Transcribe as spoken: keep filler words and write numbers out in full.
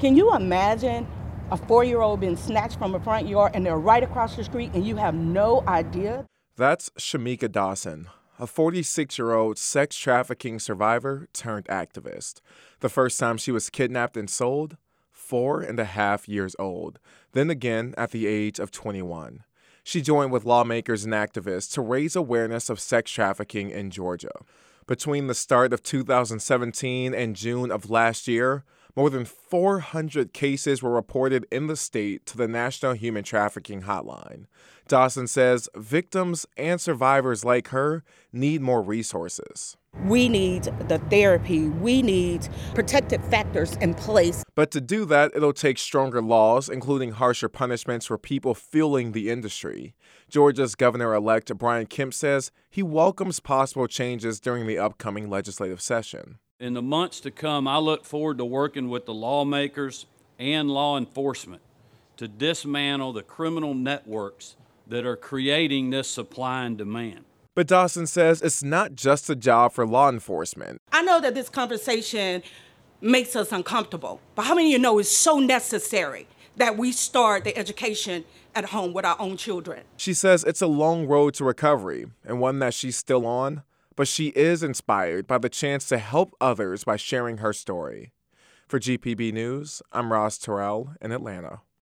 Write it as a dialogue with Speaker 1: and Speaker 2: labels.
Speaker 1: Can you imagine a four-year-old being snatched from a front yard and they're right across the street and you have no idea?
Speaker 2: That's Shamika Dawson, a forty-six-year-old sex trafficking survivor turned activist. The first time she was kidnapped and sold, four and a half years old, then again at the age of twenty-one. She joined with lawmakers and activists to raise awareness of sex trafficking in Georgia. Between the start of two thousand seventeen and June of last year, more than four hundred cases were reported in the state to the National Human Trafficking Hotline. Dawson says victims and survivors like her need more resources.
Speaker 1: We need the therapy. We need protective factors in place.
Speaker 2: But to do that, it'll take stronger laws, including harsher punishments for people fueling the industry. Georgia's governor-elect Brian Kemp says he welcomes possible changes during the upcoming legislative session.
Speaker 3: In the months to come, I look forward to working with the lawmakers and law enforcement to dismantle the criminal networks that are creating this supply and demand.
Speaker 2: But Dawson says it's not just a job for law enforcement.
Speaker 1: I know that this conversation makes us uncomfortable, but how many of you know it's so necessary that we start the education at home with our own children?
Speaker 2: She says it's a long road to recovery and one that she's still on, but she is inspired by the chance to help others by sharing her story. For G P B News, I'm Ross Terrell in Atlanta.